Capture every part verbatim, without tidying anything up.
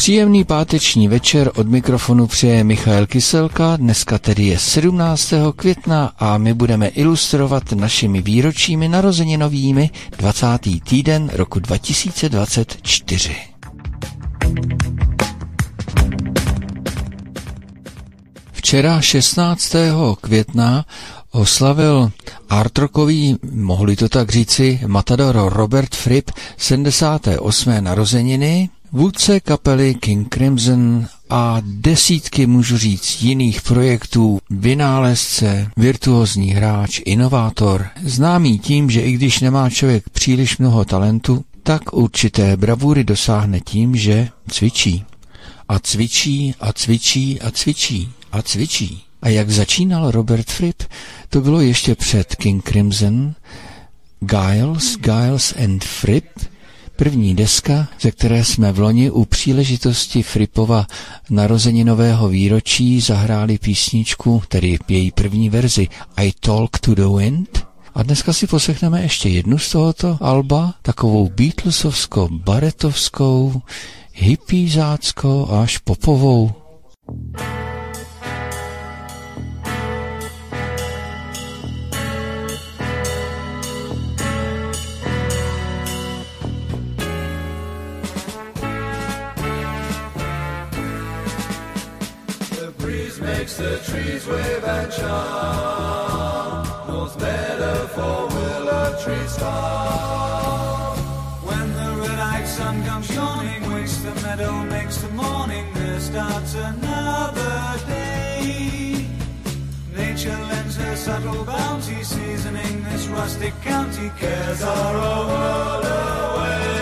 Příjemný páteční večer, od mikrofonu přeje Michael Kyselka, dneska tedy je sedmnáctého května a my budeme ilustrovat našimi výročími narozeninovými dvacátý týden roku dva tisíce dvacet čtyři. Včera šestnáctého května oslavil artrockový, mohli to tak říci, matador Robert Fripp sedmdesáté osmé narozeniny, vůdce kapely King Crimson a desítky, můžu říct, jiných projektů, vynálezce, virtuózní hráč, inovátor, známý tím, že i když nemá člověk příliš mnoho talentu, tak určité bravury dosáhne tím, že cvičí. A cvičí a cvičí a cvičí a cvičí. A jak začínal Robert Fripp, to bylo ještě před King Crimson, Giles, Giles and Fripp, první deska, ze které jsme v loni u příležitosti Frippova narozeninového výročí zahráli písničku, tedy její první verzi I Talk to the Wind. A dneska si poslechneme ještě jednu z tohoto alba, takovou beatlesovskou, baretovskou, hippiezáckou až popovou. Makes the trees wave and shout, knows better for willow tree star. When the red-eyed sun comes yawning, wakes the meadow, makes the morning, there starts another day. Nature lends her subtle bounty, seasoning this rustic county, cares are a world away.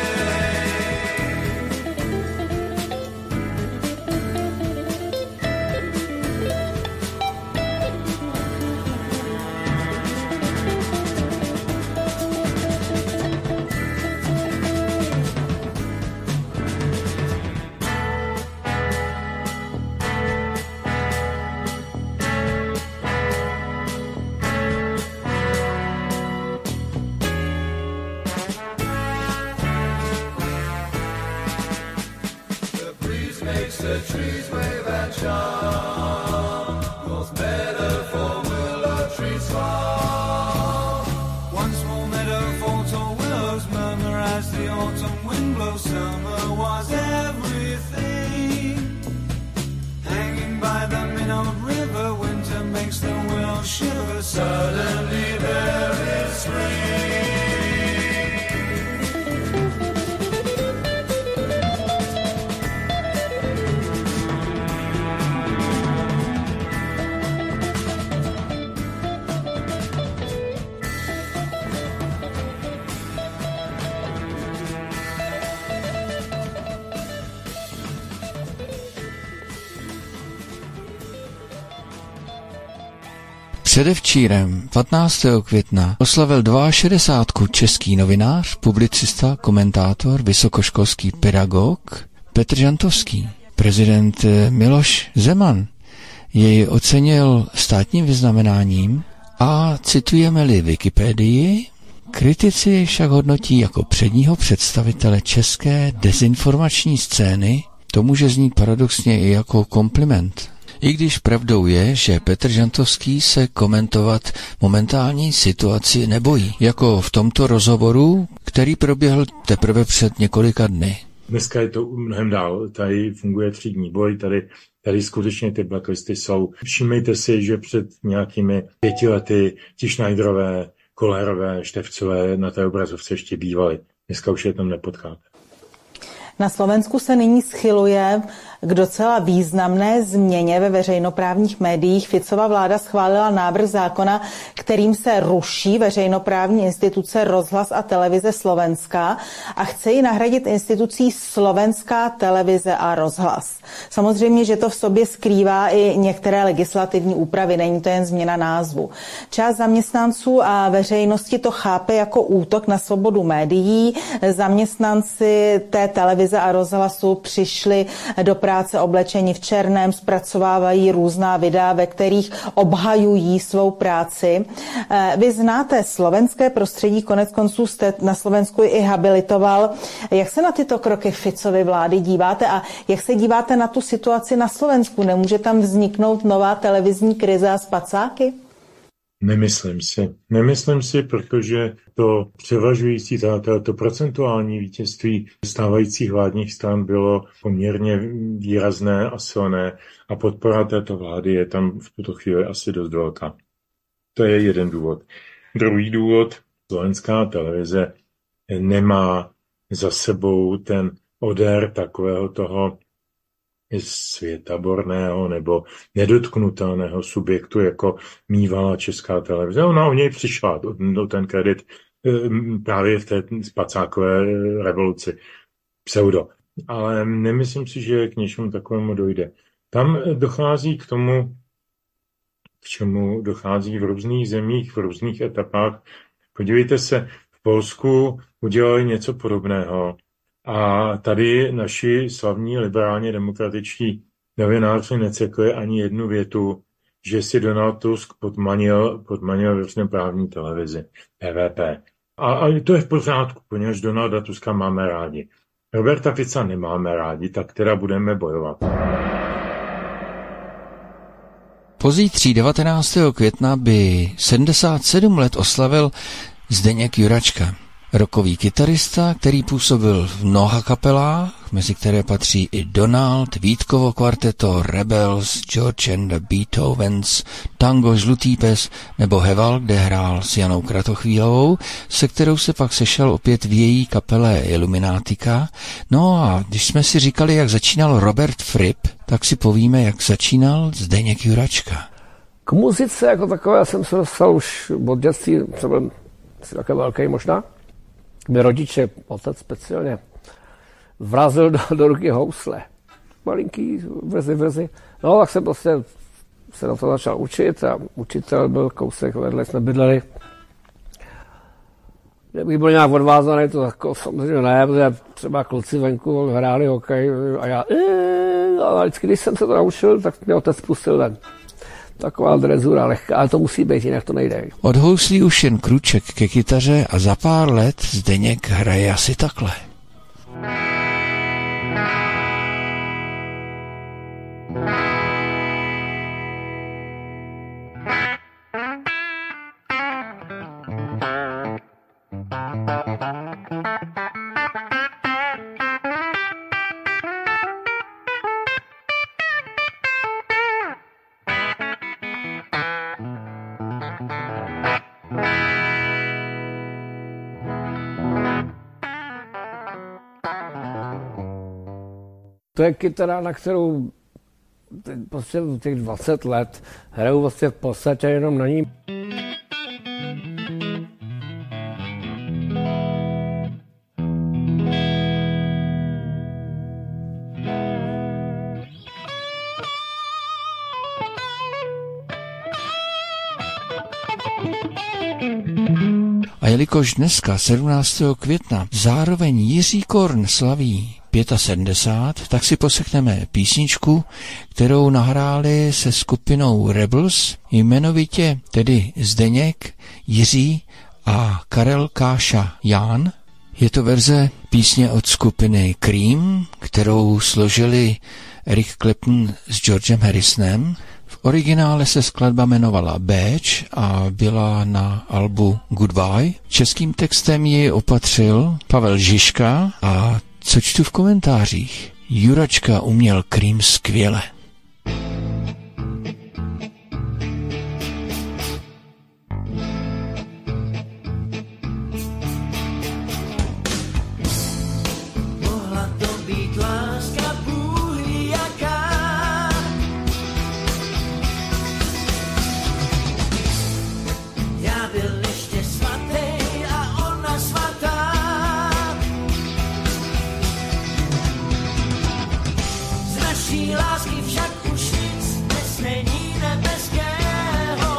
The trees wave and shout, knows better for willow trees fall. One small meadow for tall willows murmur as the autumn wind blows. Summer was everything. Hanging by the minnowed river, winter makes the willow shiver. Suddenly there is spring. Předevčírem, patnáctého května, oslavil šedesátku český novinář, publicista, komentátor, vysokoškolský pedagog Petr Žantovský. Prezident Miloš Zeman jej ocenil státním vyznamenáním a citujeme-li Wikipedii, kritici jej však hodnotí jako předního představitele české dezinformační scény. To může znít paradoxně i jako kompliment. I když pravdou je, že Petr Žantovský se komentovat momentální situaci nebojí, jako v tomto rozhovoru, který proběhl teprve před několika dny. Dneska je to mnohem dál, tady funguje třídní boj, tady, tady skutečně ty blacklisty jsou. Všimejte si, že před nějakými pěti lety ti Schneiderové, Kollérové, Štefcové na té obrazovce ještě bývaly. Dneska už je tam nepotkáte. Na Slovensku se nyní schyluje k docela významné změně ve veřejnoprávních médiích. Ficova vláda schválila návrh zákona, kterým se ruší veřejnoprávní instituce Rozhlas a televize Slovenska a chce ji nahradit institucí Slovenská televize a rozhlas. Samozřejmě, že to v sobě skrývá i některé legislativní úpravy, není to jen změna názvu. Část zaměstnanců a veřejnosti to chápe jako útok na svobodu médií. Zaměstnanci té televize a rozhlasu přišli do práce práce oblečeni v černém, zpracovávají různá videa, ve kterých obhajují svou práci. Vy znáte slovenské prostředí, konec konců jste na Slovensku i habilitoval. Jak se na tyto kroky Ficovy vlády díváte a jak se díváte na tu situaci na Slovensku? Nemůže tam vzniknout nová televizní krize a spacáky? Nemyslím si. Nemyslím si, protože to převažující, to, to procentuální vítězství stávajících vládních stran bylo poměrně výrazné a silné a podpora této vlády je tam v tuto chvíli asi dost velká. To je jeden důvod. Druhý důvod, slovenská televize nemá za sebou ten odér takového toho světaborného nebo nedotknutelného subjektu, jako mívala Česká televize. Ona o něj přišla, do ten kredit právě v té spacákové revoluci. Pseudo. Ale nemyslím si, že k něčemu takovému dojde. Tam dochází k tomu, k čemu dochází v různých zemích, v různých etapách. Podívejte se, v Polsku udělali něco podobného. A tady naši slavní liberálně demokratičtí novináři necekli ani jednu větu, že si Donald Tusk podmanil, podmanil veřejnoprávní televizi, T V P. A, a to je v pořádku, poněvadž Donalda Tuska máme rádi. Roberta Fica nemáme rádi, tak teda budeme bojovat. Pozítří devatenáctého května by sedmdesát sedm let oslavil Zdeněk Juračka. Rockový kytarista, který působil v mnoha kapelách, mezi které patří i Donald, Vítkovo kvarteto, Rebels, George and the Beethovens, Tango Žlutý pes nebo Heval, kde hrál s Janou Kratochvílovou, se kterou se pak sešel opět v její kapele Illuminatika. No a když jsme si říkali, jak začínal Robert Fripp, tak si povíme, jak začínal Zdeněk Juračka. K muzice jako takové jsem se dostal už od dětství, třeba asi také velký možná. Mé rodiče, otec speciálně, vrazil do, do ruky housle. Malinký, vrzy, vrzy. No, tak jsem prostě se na to začal učit a učitel byl kousek vedle, jsme bydleli. Kdybych byl nějak odvázaný, to jako samozřejmě ne, protože třeba kluci venku hráli hokej a já, a vždycky, když jsem se to naučil, tak mě otec pustil ven. Taková drezura lehká, ale to musí být, jinak to nejde. Od houslí už jen krůček ke kytaře a za pár let Zdeněk hraje asi takhle. To je kytara, na kterou prostě těch dvacet let hraju vlastně v podstatě jenom na ní. A jelikož dneska, sedmnáctého května, zároveň Jiří Korn slaví sedmdesát pět, tak si poslechneme písničku, kterou nahráli se skupinou Rebels, jmenovitě tedy Zdeněk, Jiří a Karel Káša Ján. Je to verze písně od skupiny Cream, kterou složili Eric Clapton s Georgem Harrisonem. V originále se skladba jmenovala Badge a byla na albu Goodbye. Českým textem ji opatřil Pavel Žižka a co čtu v komentářích? Juračka uměl Cream skvěle. Mohla to být láska bůhví jaká. Já byl ještě svatý a ona svatá. Naší lásky však už nic dnes není nebeského.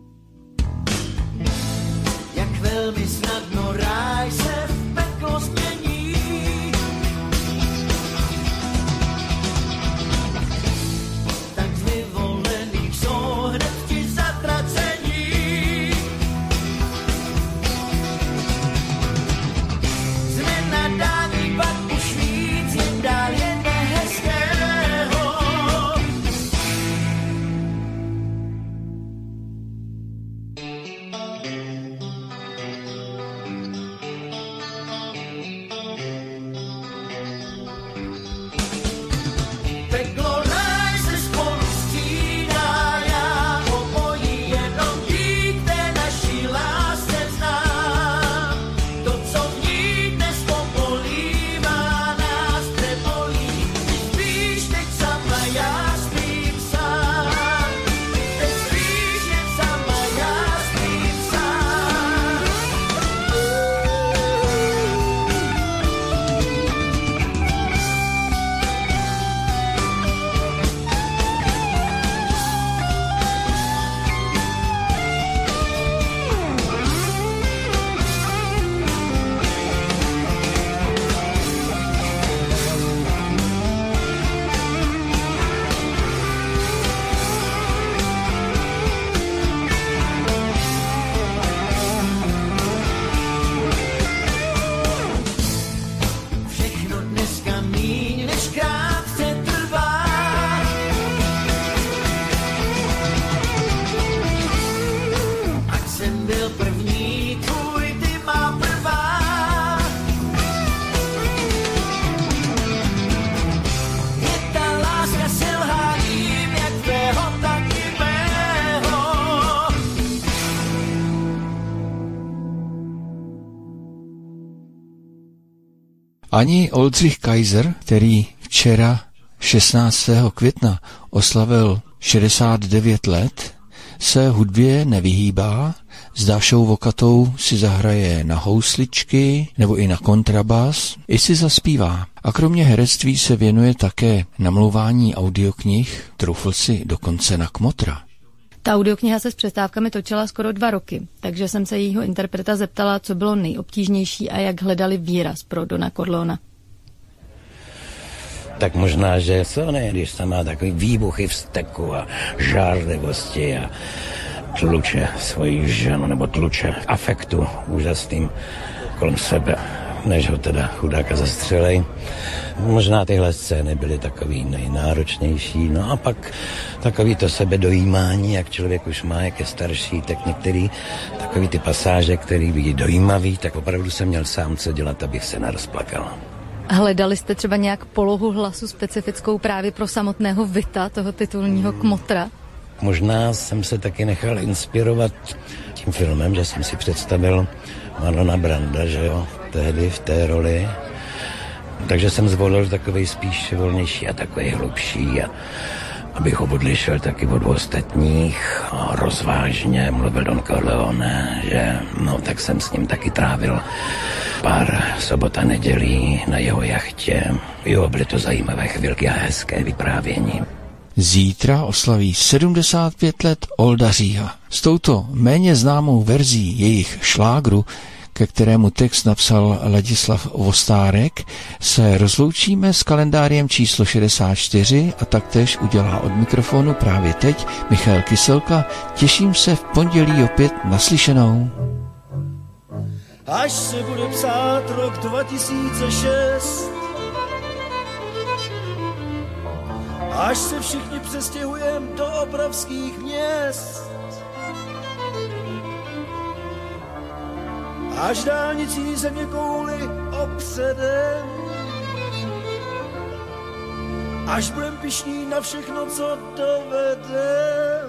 Jak velmi snadno ráj se v peklo změní. Ani Oldřich Kaiser, který včera šestnáctého května oslavil šedesát devět let, se hudbě nevyhýbá, s Dášou Vokatou si zahraje na housličky nebo i na kontrabas, i si zaspívá. A kromě herectví se věnuje také namlouvání audioknih, troufl si dokonce na kmotra. Ta audiokniha se s přestávkami točila skoro dva roky, takže jsem se jejího interpreta zeptala, co bylo nejobtížnější a jak hledali výraz pro Dona Corleona. Tak možná, že co ne, když tam má takový výbuchy vzteku a žárlivosti a tluče svoji ženu, nebo tluče afektu úžasným kolem sebe, než ho teda chudáka zastřelej. Možná tyhle scény byly takový nejnáročnější, no a pak takový to sebedojímání, jak člověk už má, jak je starší, tak některý takový ty pasáže, který byly dojímavý, tak opravdu jsem měl sám co dělat, abych se nerozplakal. Hledali jste třeba nějak polohu hlasu specifickou právě pro samotného Vita, toho titulního kmotra? Možná jsem se taky nechal inspirovat tím filmem, že jsem si představil Marlona Branda, že jo, tehdy v té roli. Takže jsem zvolil takovej spíš volnější a takovej hlubší, a abych ho odlišil taky od ostatních. A rozvážně mluvil Don Corleone, že no tak jsem s ním taky trávil pár sobota nedělí na jeho jachtě. Jo, byly to zajímavé chvilky a hezké vyprávění. Zítra oslaví sedmdesát pět let Olda Říha. S touto méně známou verzí jejich šlágru, ke kterému text napsal Ladislav Vostárek, se rozloučíme s kalendáriem číslo šedesát čtyři a taktéž udělá od mikrofonu právě teď Michal Kyselka. Těším se v pondělí opět naslyšenou. Až se bude psát rok dva tisíce šest, až se všichni přestěhujem do obrovských měst, až dálnicí země kouli opředem, až budem pyšní na všechno, co dovedem,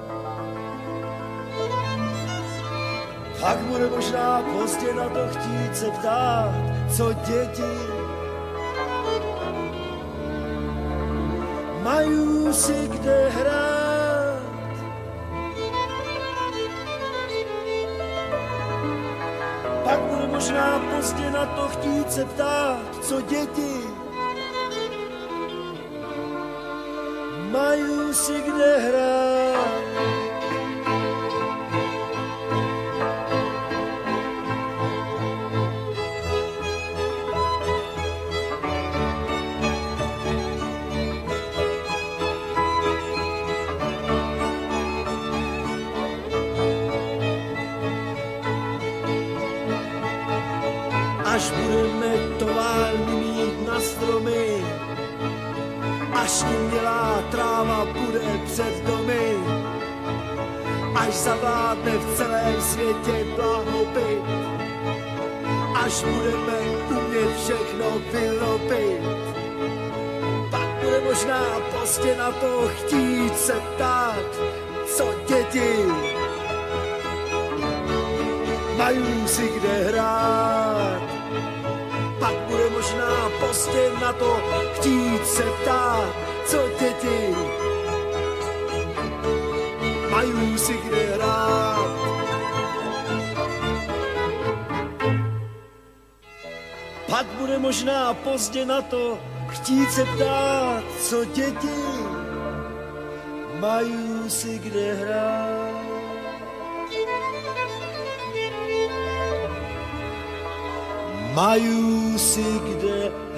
pak bude možná pozdě na to chtít se ptát, co děti mají si kde hrát. Pak bude možná pozdě na to chtít se ptát, co děti mají si kde hrát. Až budeme továrny mít na stromy, až umělá tráva bude před domy, až zavládne v celém světě blahobyt, až budeme umět všechno vyrobit, pak bude možná prostě na to chtít se ptát, co děti mají si kde hrát. Pak bude možná pozdě na to chtít se ptát, co děti mají si kde hrát. Pak bude možná pozdě na to chtít se ptát, co děti mají si kde hrát. Mají si kde